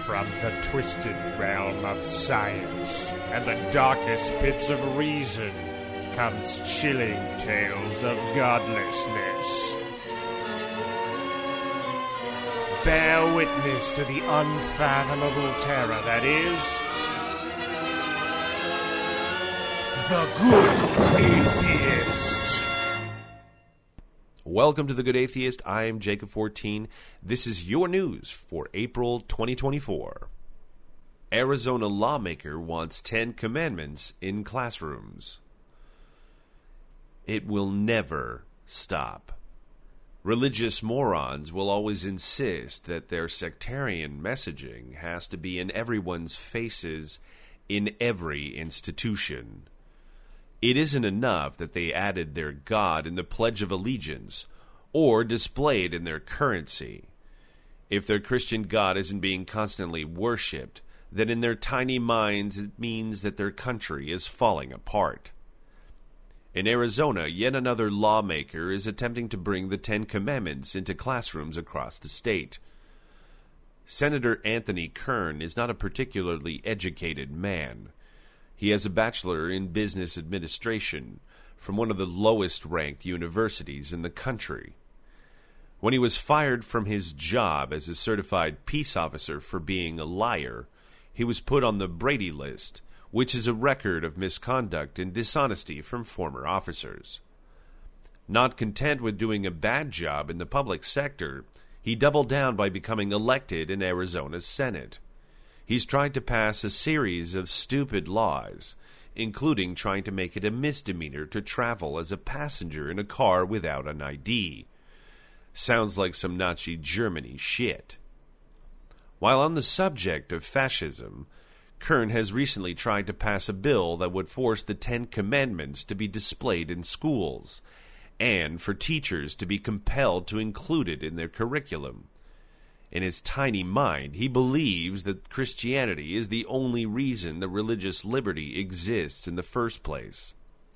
From the twisted realm of science and the darkest pits of reason comes chilling tales of godlessness. Bear witness to the unfathomable terror that is The Good Atheist. Welcome to The Good Atheist. I am Jacob 14. This is your news for April 2024. Arizona lawmaker wants 10 commandments in classrooms. It will never stop. Religious morons will always insist that their sectarian messaging has to be in everyone's faces in every institution. It isn't enough that they added their God in the Pledge of Allegiance or displayed in their currency. If their Christian God isn't being constantly worshipped, then in their tiny minds it means that their country is falling apart. In Arizona, yet another lawmaker is attempting to bring the 10 Commandments into classrooms across the state. Senator Anthony Kern is not a particularly educated man. He has a bachelor in business administration from one of the lowest-ranked universities in the country. When he was fired from his job as a certified peace officer for being a liar, he was put on the Brady List, which is a record of misconduct and dishonesty from former officers. Not content with doing a bad job in the public sector, he doubled down by becoming elected in Arizona's Senate. He's tried to pass a series of stupid laws, including trying to make it a misdemeanor to travel as a passenger in a car without an ID. Sounds like some Nazi Germany shit. While on the subject of fascism, Kern has recently tried to pass a bill that would force the 10 Commandments to be displayed in schools, and for teachers to be compelled to include it in their curriculum. In his tiny mind, he believes that Christianity is the only reason that religious liberty exists in the first place.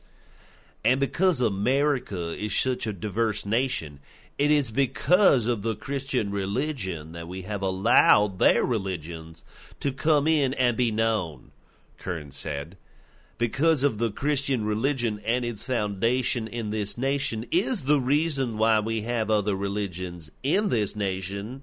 And because America is such a diverse nation, it is because of the Christian religion that we have allowed their religions to come in and be known, Kern said. Because of the Christian religion and its foundation in this nation is the reason why we have other religions in this nation.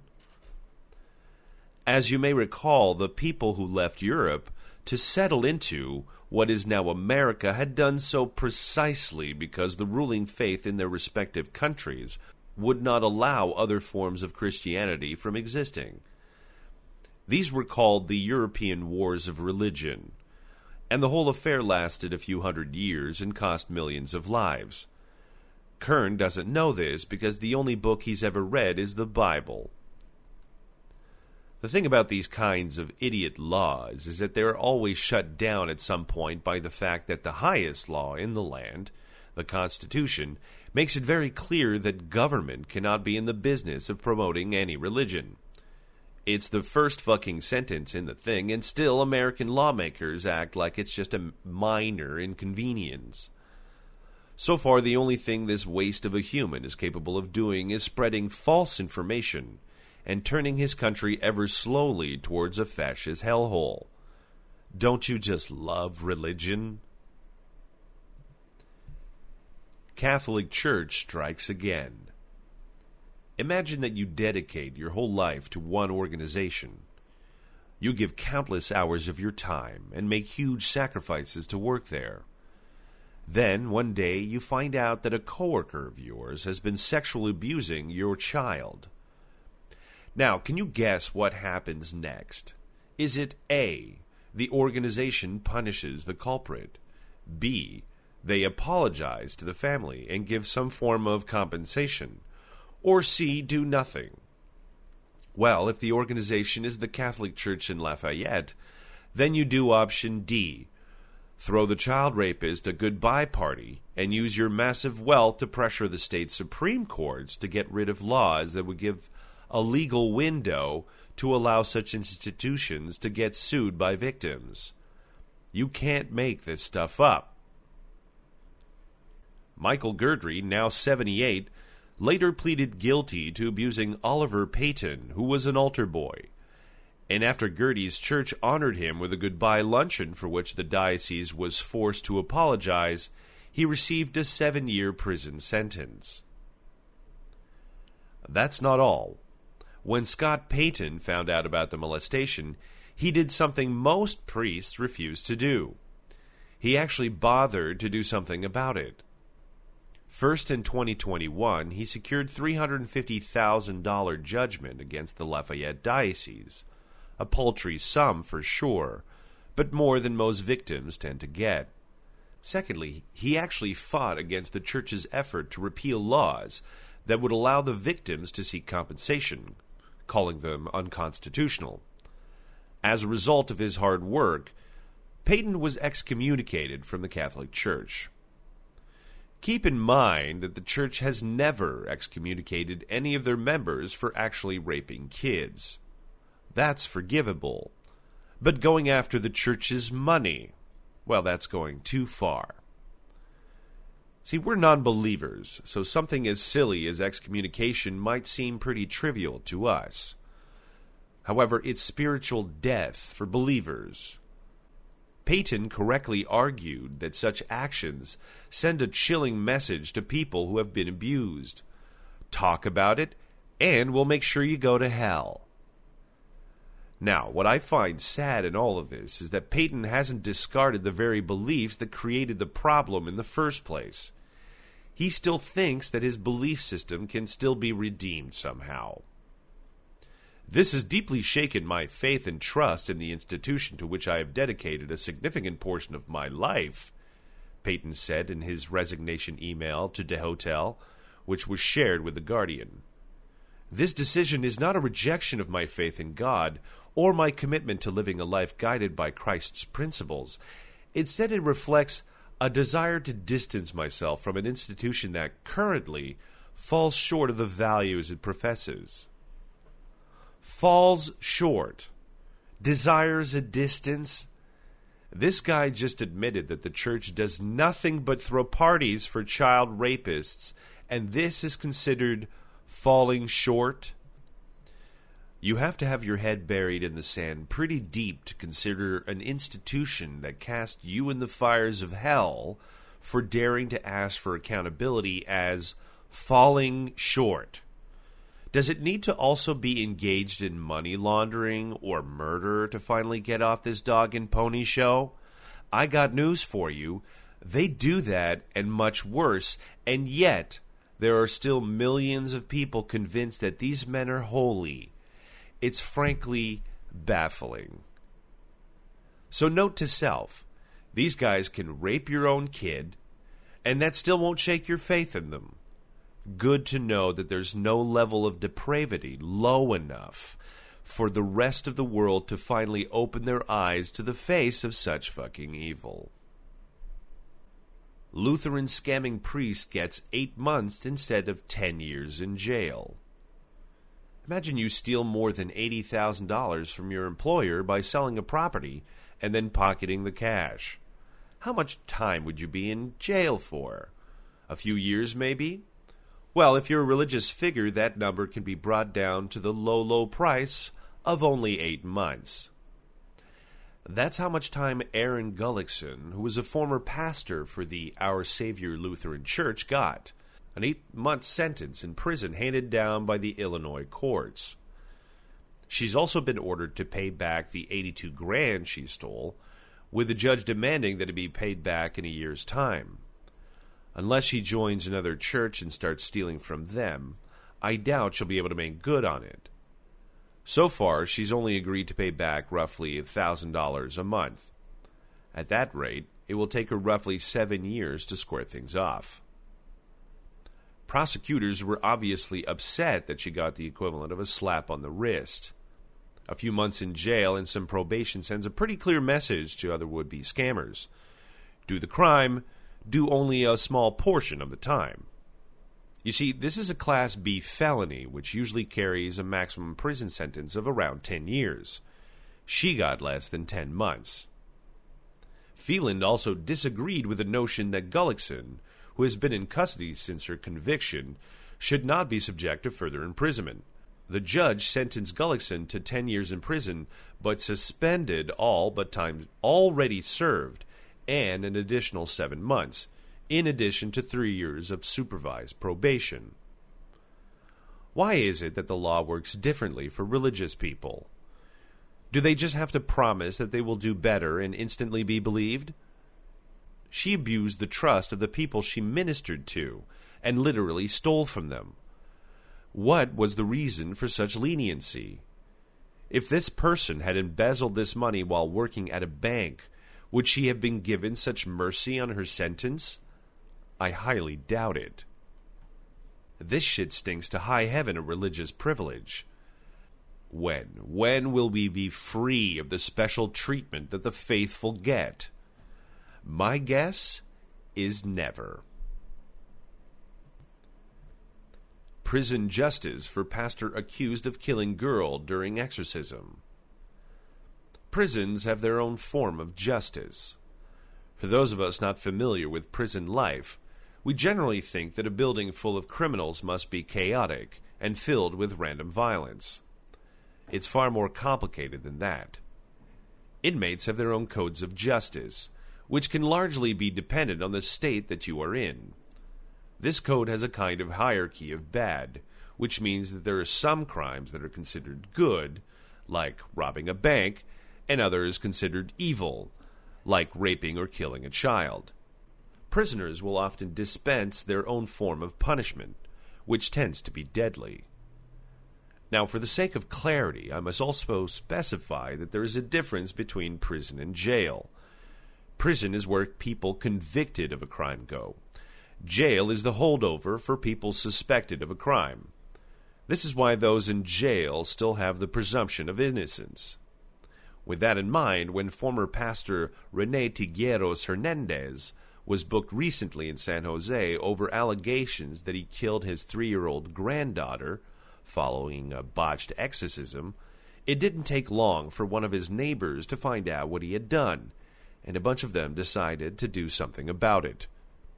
As you may recall, the people who left Europe to settle into what is now America had done so precisely because the ruling faith in their respective countries would not allow other forms of Christianity from existing. These were called the European Wars of Religion, and the whole affair lasted a few hundred years and cost millions of lives. Kern doesn't know this because the only book he's ever read is the Bible. The thing about these kinds of idiot laws is that they are always shut down at some point by the fact that the highest law in the land, the Constitution, makes it very clear that government cannot be in the business of promoting any religion. It's the first fucking sentence in the thing, and still American lawmakers act like it's just a minor inconvenience. So far, the only thing this waste of a human is capable of doing is spreading false information and turning his country ever slowly towards a fascist hellhole. Don't you just love religion? Catholic Church strikes again. Imagine that you dedicate your whole life to one organization. You give countless hours of your time and make huge sacrifices to work there. Then, one day, you find out that a coworker of yours has been sexually abusing your child. Now, can you guess what happens next? Is it A, the organization punishes the culprit, B, they apologize to the family and give some form of compensation, or C, do nothing? Well, if the organization is the Catholic Church in Lafayette, then you do option D, throw the child rapist a goodbye party and use your massive wealth to pressure the state Supreme Courts to get rid of laws that would give a legal window to allow such institutions to get sued by victims. You can't make this stuff up. Michael Girdry, now 78, later pleaded guilty to abusing Oliver Payton, who was an altar boy. And after Gertie's church honored him with a goodbye luncheon for which the diocese was forced to apologize, he received a 7-year prison sentence. That's not all. When Scott Payton found out about the molestation, he did something most priests refuse to do. He actually bothered to do something about it. First, in 2021, he secured $350,000 judgment against the Lafayette Diocese. A paltry sum for sure, but more than most victims tend to get. Secondly, he actually fought against the church's effort to repeal laws that would allow the victims to seek compensation, calling them unconstitutional. As a result of his hard work, Payton was excommunicated from the Catholic Church. Keep in mind that the Church has never excommunicated any of their members for actually raping kids. That's forgivable. But going after the Church's money, well, that's going too far. See, we're non-believers, so something as silly as excommunication might seem pretty trivial to us. However, it's spiritual death for believers. Payton correctly argued that such actions send a chilling message to people who have been abused. Talk about it, and we'll make sure you go to hell. Now, what I find sad in all of this is that Payton hasn't discarded the very beliefs that created the problem in the first place. He still thinks that his belief system can still be redeemed somehow. This has deeply shaken my faith and trust in the institution to which I have dedicated a significant portion of my life, Payton said in his resignation email to DeHotel, which was shared with The Guardian. This decision is not a rejection of my faith in God or my commitment to living a life guided by Christ's principles. Instead, it reflects a desire to distance myself from an institution that currently falls short of the values it professes. Falls short. Desires a distance. This guy just admitted that the church does nothing but throw parties for child rapists, and this is considered falling short. You have to have your head buried in the sand pretty deep to consider an institution that cast you in the fires of hell for daring to ask for accountability as falling short. Does it need to also be engaged in money laundering or murder to finally get off this dog and pony show? I got news for you. They do that and much worse, and yet there are still millions of people convinced that these men are holy. It's frankly baffling. So note to self, these guys can rape your own kid, and that still won't shake your faith in them. Good to know that there's no level of depravity low enough for the rest of the world to finally open their eyes to the face of such fucking evil. Lutheran scamming priest gets 8 months instead of 10 years in jail. Imagine you steal more than $80,000 from your employer by selling a property and then pocketing the cash. How much time would you be in jail for? A few years, maybe? Well, if you're a religious figure, that number can be brought down to the low price of only 8 months. That's how much time Aaron Gullickson, who was a former pastor for the Our Savior Lutheran Church, got. An 8-month sentence in prison handed down by the Illinois courts. She's also been ordered to pay back the $82,000 she stole, with the judge demanding that it be paid back in a year's time. Unless she joins another church and starts stealing from them, I doubt she'll be able to make good on it. So far, she's only agreed to pay back roughly $1,000 a month. At that rate, it will take her roughly 7 years to square things off. Prosecutors were obviously upset that she got the equivalent of a slap on the wrist. A few months in jail and some probation sends a pretty clear message to other would-be scammers. Do the crime, do only a small portion of the time. You see, this is a Class B felony, which usually carries a maximum prison sentence of around 10 years. She got less than 10 months. Phelan also disagreed with the notion that Gullickson, who has been in custody since her conviction, should not be subject to further imprisonment. The judge sentenced Gullikson to 10 years in prison, but suspended all but time already served and an additional 7 months, in addition to 3 years of supervised probation. Why is it that the law works differently for religious people? Do they just have to promise that they will do better and instantly be believed? She abused the trust of the people she ministered to and literally stole from them. What was the reason for such leniency? If this person had embezzled this money while working at a bank, would she have been given such mercy on her sentence? I highly doubt it. This shit stinks to high heaven of religious privilege. When will we be free of the special treatment that the faithful get? My guess is never. Prison justice for pastor accused of killing girl during exorcism. Prisons have their own form of justice. For those of us not familiar with prison life, we generally think that a building full of criminals must be chaotic and filled with random violence. It's far more complicated than that. Inmates have their own codes of justice, which can largely be dependent on the state that you are in. This code has a kind of hierarchy of bad, which means that there are some crimes that are considered good, like robbing a bank, and others considered evil, like raping or killing a child. Prisoners will often dispense their own form of punishment, which tends to be deadly. Now, for the sake of clarity, I must also specify that there is a difference between prison and jail. Prison is where people convicted of a crime go. Jail is the holdover for people suspected of a crime. This is why those in jail still have the presumption of innocence. With that in mind, when former pastor Rene Tigueros Hernandez was booked recently in San Jose over allegations that he killed his 3-year-old granddaughter following a botched exorcism, it didn't take long for one of his neighbors to find out what he had done, and a bunch of them decided to do something about it.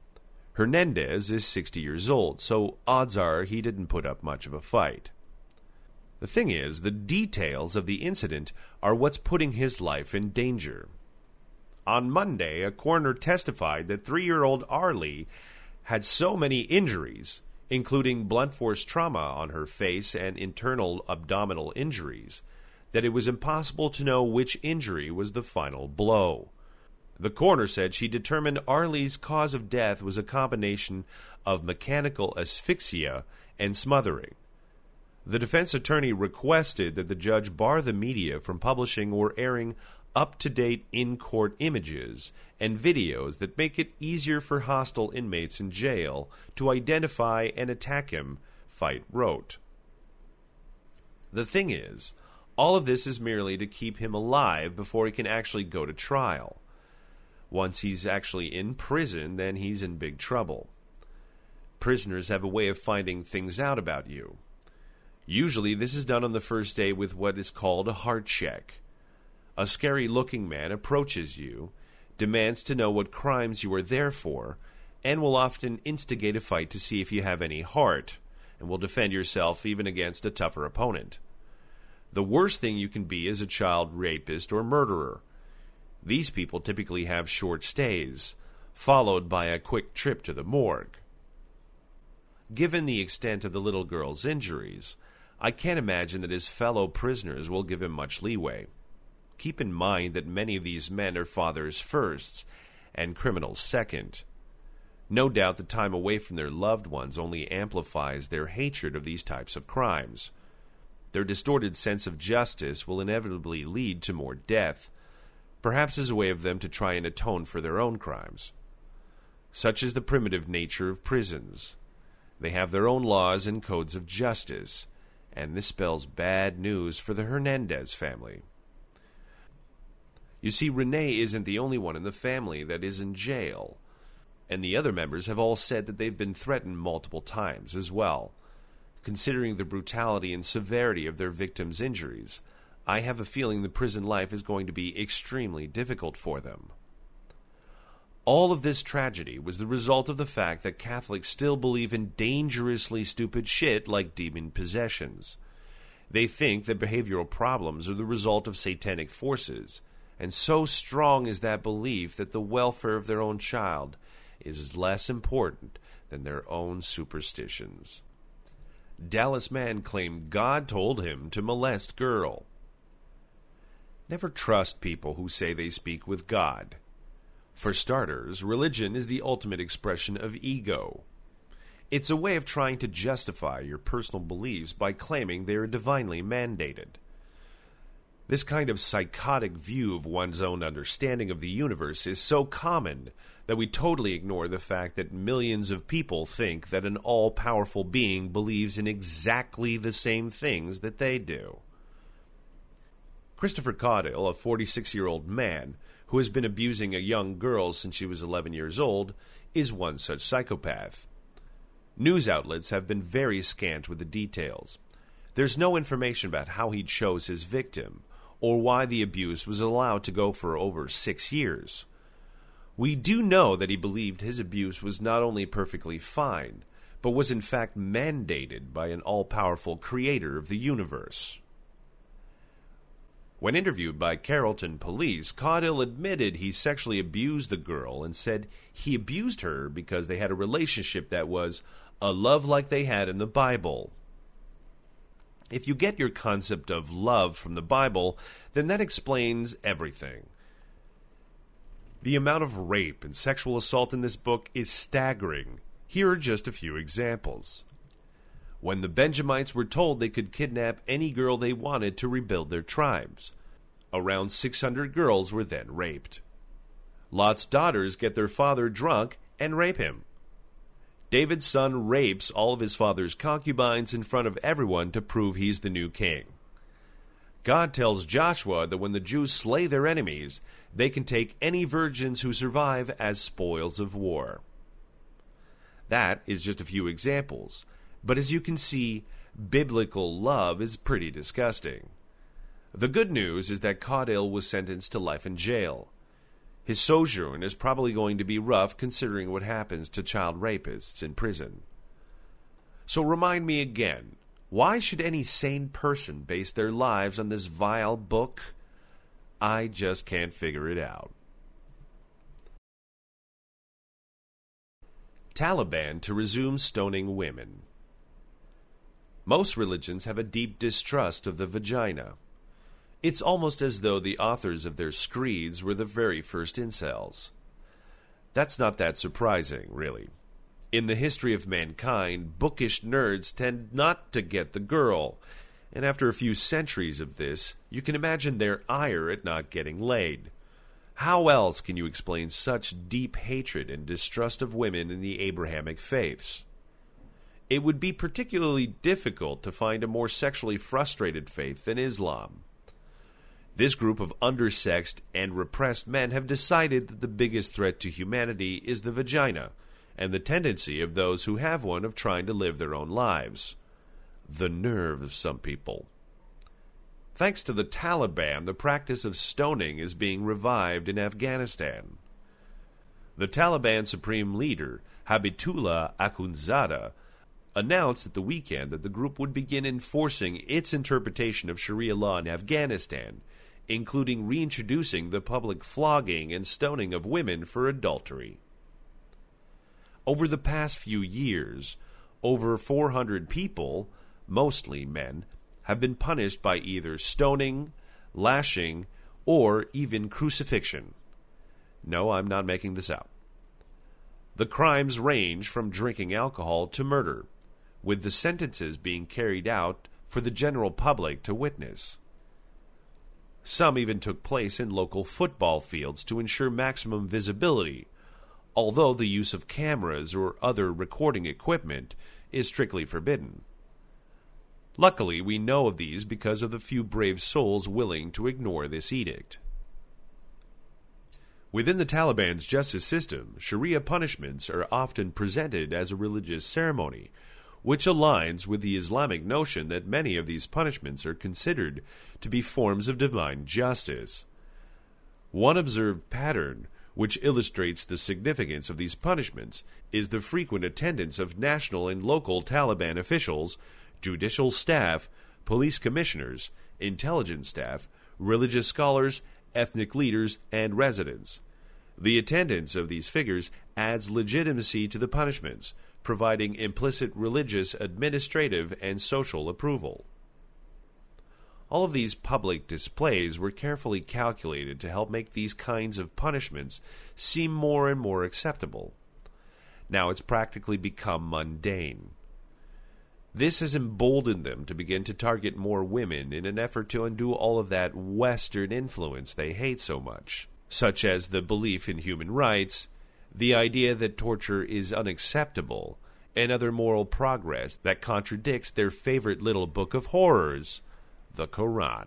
Hernandez is 60 years old, so odds are he didn't put up much of a fight. The thing is, the details of the incident are what's putting his life in danger. On Monday, a coroner testified that 3-year-old Arlie had so many injuries, including blunt force trauma on her face and internal abdominal injuries, that it was impossible to know which injury was the final blow. The coroner said she determined Arlie's cause of death was a combination of mechanical asphyxia and smothering. The defense attorney requested that the judge bar the media from publishing or airing up-to-date in-court images and videos that make it easier for hostile inmates in jail to identify and attack him, Fite wrote. The thing is, all of this is merely to keep him alive before he can actually go to trial. Once he's actually in prison, then he's in big trouble. Prisoners have a way of finding things out about you. Usually this is done on the first day with what is called a heart check. A scary-looking man approaches you, demands to know what crimes you are there for, and will often instigate a fight to see if you have any heart, and will defend yourself even against a tougher opponent. The worst thing you can be is a child rapist or murderer. These people typically have short stays, followed by a quick trip to the morgue. Given the extent of the little girl's injuries, I can't imagine that his fellow prisoners will give him much leeway. Keep in mind that many of these men are fathers first and criminals second. No doubt the time away from their loved ones only amplifies their hatred of these types of crimes. Their distorted sense of justice will inevitably lead to more death, perhaps as a way of them to try and atone for their own crimes. Such is the primitive nature of prisons. They have their own laws and codes of justice, and this spells bad news for the Hernandez family. You see, Renee isn't the only one in the family that is in jail, and the other members have all said that they've been threatened multiple times as well. Considering the brutality and severity of their victims' injuries, I have a feeling the prison life is going to be extremely difficult for them. All of this tragedy was the result of the fact that Catholics still believe in dangerously stupid shit like demon possessions. They think that behavioral problems are the result of satanic forces, and so strong is that belief that the welfare of their own child is less important than their own superstitions. Dallas man claimed God told him to molest girl. Never trust people who say they speak with God. For starters, religion is the ultimate expression of ego. It's a way of trying to justify your personal beliefs by claiming they are divinely mandated. This kind of psychotic view of one's own understanding of the universe is so common that we totally ignore the fact that millions of people think that an all-powerful being believes in exactly the same things that they do. Christopher Caudill, a 46-year-old man who has been abusing a young girl since she was 11 years old, is one such psychopath. News outlets have been very scant with the details. There's no information about how he chose his victim, or why the abuse was allowed to go for over 6 years. We do know that he believed his abuse was not only perfectly fine, but was in fact mandated by an all-powerful creator of the universe. When interviewed by Carrollton police, Caudill admitted he sexually abused the girl and said he abused her because they had a relationship that was a love like they had in the Bible. If you get your concept of love from the Bible, then that explains everything. The amount of rape and sexual assault in this book is staggering. Here are just a few examples. When the Benjamites were told they could kidnap any girl they wanted to rebuild their tribes, around 600 girls were then raped. Lot's daughters get their father drunk and rape him. David's son rapes all of his father's concubines in front of everyone to prove he's the new king. God tells Joshua that when the Jews slay their enemies, they can take any virgins who survive as spoils of war. That is just a few examples, but as you can see, biblical love is pretty disgusting. The good news is that Caudill was sentenced to life in jail. His sojourn is probably going to be rough considering what happens to child rapists in prison. So remind me again, why should any sane person base their lives on this vile book? I just can't figure it out. Taliban to resume stoning women. Most religions have a deep distrust of the vagina. It's almost as though the authors of their screeds were the very first incels. That's not that surprising, really. In the history of mankind, bookish nerds tend not to get the girl, and after a few centuries of this, you can imagine their ire at not getting laid. How else can you explain such deep hatred and distrust of women in the Abrahamic faiths? It would be particularly difficult to find a more sexually frustrated faith than Islam. This group of undersexed and repressed men have decided that the biggest threat to humanity is the vagina, and the tendency of those who have one of trying to live their own lives. The nerve of some people. Thanks to the Taliban, the practice of stoning is being revived in Afghanistan. The Taliban supreme leader, Habibullah Akhundzada, announced at the weekend that the group would begin enforcing its interpretation of Sharia law in Afghanistan, including reintroducing the public flogging and stoning of women for adultery. Over the past few years, over 400 people, mostly men, have been punished by either stoning, lashing, or even crucifixion. No, I'm not making this up. The crimes range from drinking alcohol to murder, with the sentences being carried out for the general public to witness. Some even took place in local football fields to ensure maximum visibility, although the use of cameras or other recording equipment is strictly forbidden. Luckily, we know of these because of the few brave souls willing to ignore this edict. Within the Taliban's justice system, Sharia punishments are often presented as a religious ceremony, which aligns with the Islamic notion that many of these punishments are considered to be forms of divine justice. One observed pattern which illustrates the significance of these punishments is the frequent attendance of national and local Taliban officials, judicial staff, police commissioners, intelligence staff, religious scholars, ethnic leaders, and residents. The attendance of these figures adds legitimacy to the punishments, providing implicit religious, administrative, and social approval. All of these public displays were carefully calculated to help make these kinds of punishments seem more and more acceptable. Now it's practically become mundane. This has emboldened them to begin to target more women in an effort to undo all of that Western influence they hate so much, such as the belief in human rights, the idea that torture is unacceptable, and other moral progress that contradicts their favorite little book of horrors, the Quran.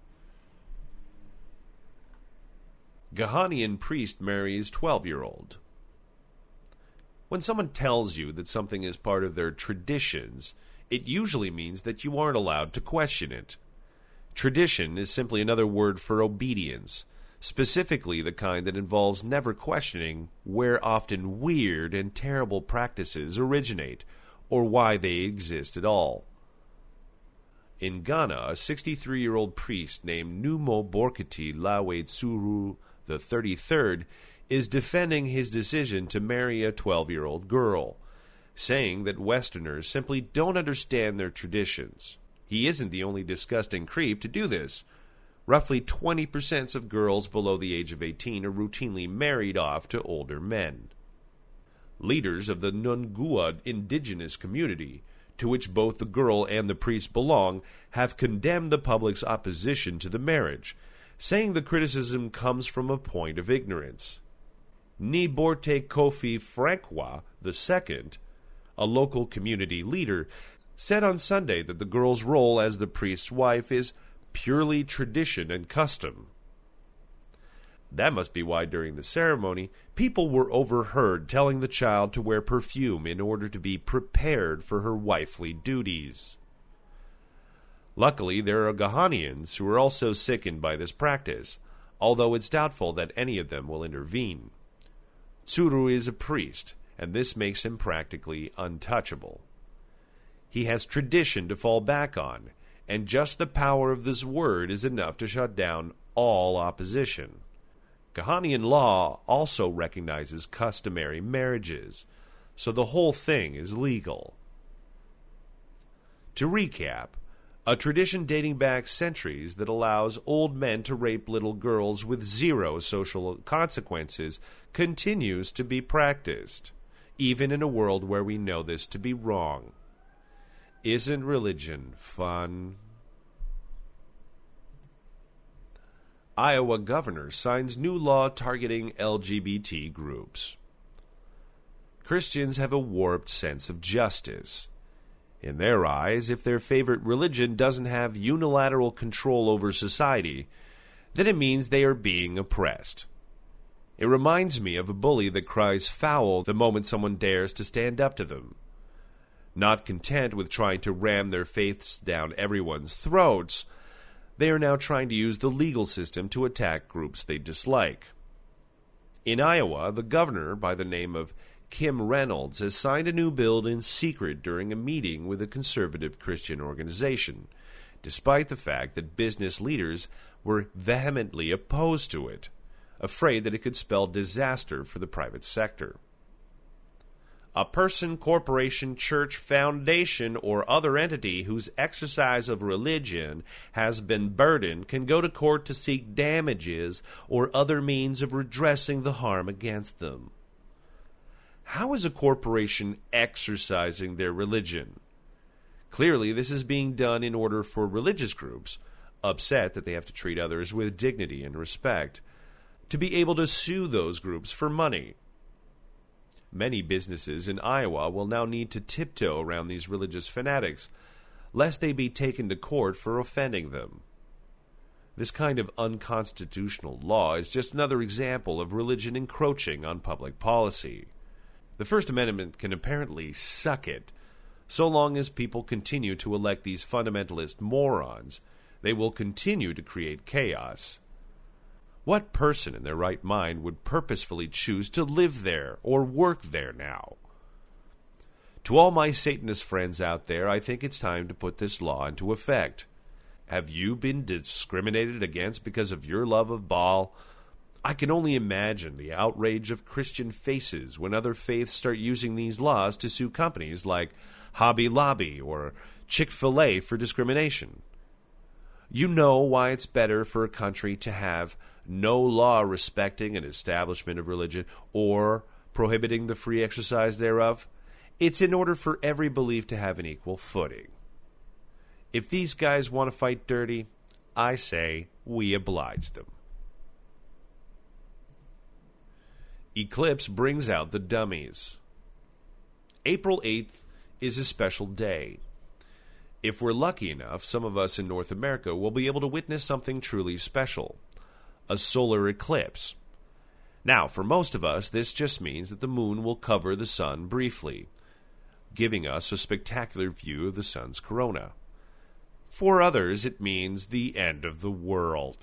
Ghanian priest marries 12-year-old. When someone tells you that something is part of their traditions, it usually means that you aren't allowed to question it. Tradition is simply another word for obedience, specifically the kind that involves never questioning where often weird and terrible practices originate or why they exist at all. In Ghana, a 63-year-old priest named Numo Borkati Lawe Tsuru the 33rd is defending his decision to marry a 12-year-old girl, saying that Westerners simply don't understand their traditions. He isn't the only disgusting creep to do this. Roughly 20% of girls below the age of 18 are routinely married off to older men. Leaders of the Nungua indigenous community, to which both the girl and the priest belong, have condemned the public's opposition to the marriage, saying the criticism comes from a point of ignorance. Niborte Kofi Frankwa II, a local community leader, said on Sunday that the girl's role as the priest's wife is purely tradition and custom. That must be why during the ceremony, people were overheard telling the child to wear perfume in order to be prepared for her wifely duties. Luckily, there are Ghanians who are also sickened by this practice, although it's doubtful that any of them will intervene. Tsuru is a priest, and this makes him practically untouchable. He has tradition to fall back on, and just the power of this word is enough to shut down all opposition. Ghanian law also recognizes customary marriages, so the whole thing is legal. To recap, a tradition dating back centuries that allows old men to rape little girls with zero social consequences continues to be practiced, even in a world where we know this to be wrong. Isn't religion fun? Iowa governor signs new law targeting LGBT groups. Christians have a warped sense of justice. In their eyes, if their favorite religion doesn't have unilateral control over society, then it means they are being oppressed. It reminds me of a bully that cries foul the moment someone dares to stand up to them. Not content with trying to ram their faiths down everyone's throats, they are now trying to use the legal system to attack groups they dislike. In Iowa, the governor, by the name of Kim Reynolds, has signed a new bill in secret during a meeting with a conservative Christian organization, despite the fact that business leaders were vehemently opposed to it, afraid that it could spell disaster for the private sector. A person, corporation, church, foundation, or other entity whose exercise of religion has been burdened can go to court to seek damages or other means of redressing the harm against them. How is a corporation exercising their religion? Clearly, this is being done in order for religious groups, upset that they have to treat others with dignity and respect, to be able to sue those groups for money. Many businesses in Iowa will now need to tiptoe around these religious fanatics, lest they be taken to court for offending them. This kind of unconstitutional law is just another example of religion encroaching on public policy. The First Amendment can apparently suck it. So long as people continue to elect these fundamentalist morons, they will continue to create chaos. What person in their right mind would purposefully choose to live there or work there now? To all my Satanist friends out there, I think it's time to put this law into effect. Have you been discriminated against because of your love of Baal? I can only imagine the outrage of Christian faces when other faiths start using these laws to sue companies like Hobby Lobby or Chick-fil-A for discrimination. You know why it's better for a country to have no law respecting an establishment of religion or prohibiting the free exercise thereof? It's in order for every belief to have an equal footing. If these guys want to fight dirty, I say we oblige them. Eclipse brings out the dummies. April 8th is a special day. If we're lucky enough, some of us in North America will be able to witness something truly special, a solar eclipse. Now, for most of us, this just means that the moon will cover the sun briefly, giving us a spectacular view of the sun's corona. For others, it means the end of the world.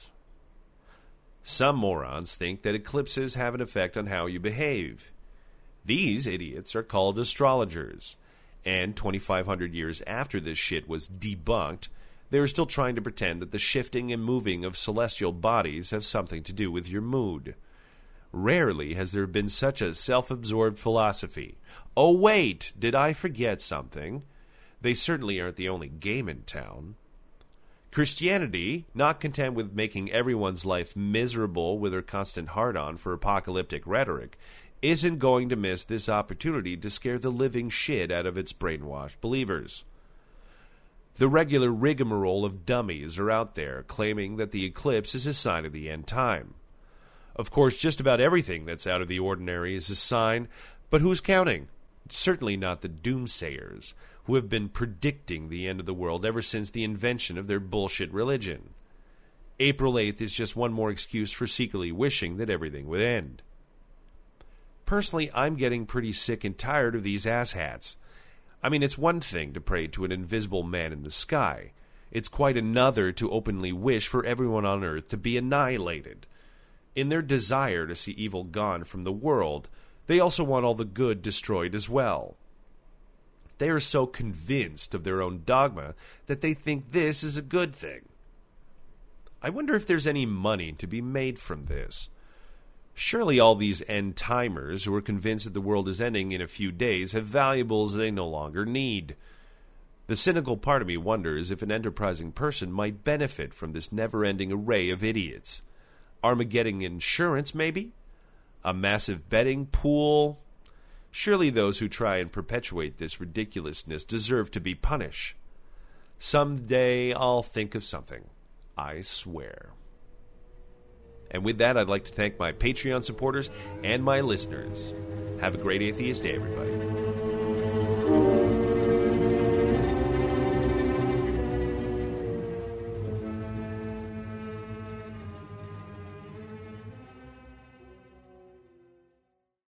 Some morons think that eclipses have an effect on how you behave. These idiots are called astrologers, and 2,500 years after this shit was debunked, they're still trying to pretend that the shifting and moving of celestial bodies have something to do with your mood. Rarely has there been such a self-absorbed philosophy. Oh wait, did I forget something? They certainly aren't the only game in town. Christianity, not content with making everyone's life miserable with her constant hard-on for apocalyptic rhetoric, isn't going to miss this opportunity to scare the living shit out of its brainwashed believers. The regular rigmarole of dummies are out there claiming that the eclipse is a sign of the end time. Of course, just about everything that's out of the ordinary is a sign, but who's counting? Certainly not the doomsayers, who have been predicting the end of the world ever since the invention of their bullshit religion. April 8th is just one more excuse for secretly wishing that everything would end. Personally, I'm getting pretty sick and tired of these asshats. I mean, it's one thing to pray to an invisible man in the sky. It's quite another to openly wish for everyone on earth to be annihilated. In their desire to see evil gone from the world, they also want all the good destroyed as well. They are so convinced of their own dogma that they think this is a good thing. I wonder if there's any money to be made from this. Surely all these end-timers who are convinced that the world is ending in a few days have valuables they no longer need. The cynical part of me wonders if an enterprising person might benefit from this never-ending array of idiots. Armageddon insurance, maybe? A massive betting pool? Surely those who try and perpetuate this ridiculousness deserve to be punished. Someday I'll think of something. I swear. And with that, I'd like to thank my Patreon supporters and my listeners. Have a great Atheist Day, everybody.